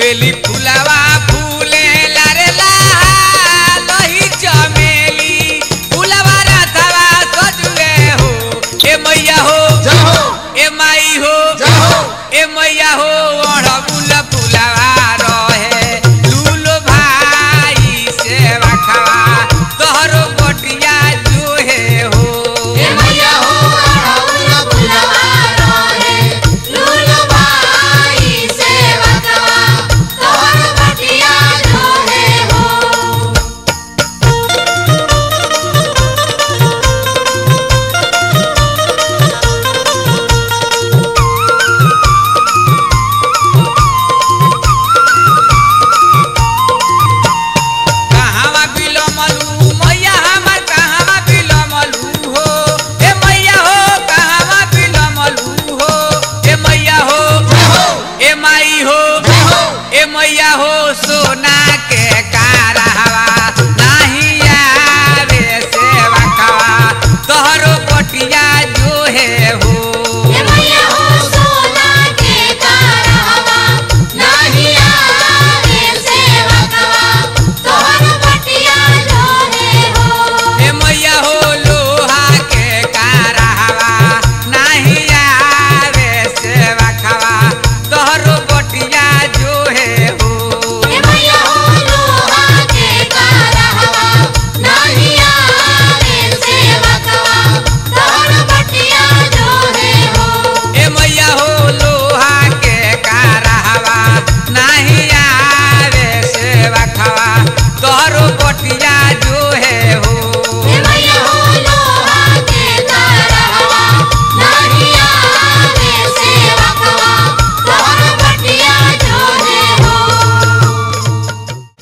बेली फुलावा फूले लारे लही चमेली फुलावा राधावा सजुए हो ए मैया हो ए माई हो ए मैया हो अड़हुल फुलावा रहे लूलो भाई से रखवा तोहरो बटिया जो है हो ए मैया हो अड़हुल फुलावा रहे लूलो भाई से रखवा तोहरो बटिया जो है हो। कहावा बिलमलू मैया हमर कहावा बिलमलू हो ए मैया हो कहावा बिलमलू हो ए मैया हो ए माई हो ए मैया हो सोना के कारहवा नाही आवे सेवा खावा तोहरो बटिया जो है हो ए मैया हो सोना के कारहवा नाही आवे सेवकवा तोहरो बटिया जो है हो। ए मैया हो लोहा के कारहवा नाही आवे सेवा खावा तोहरो बटिया जो है हो ए मैया हो लोहा के कारहवा नाही आवे सेवकवा तोहरो बटिया जो है हो। ए मैया हो लोहा के कारहवा नाही आवे सेवा खावा तोहरो बटिया जो है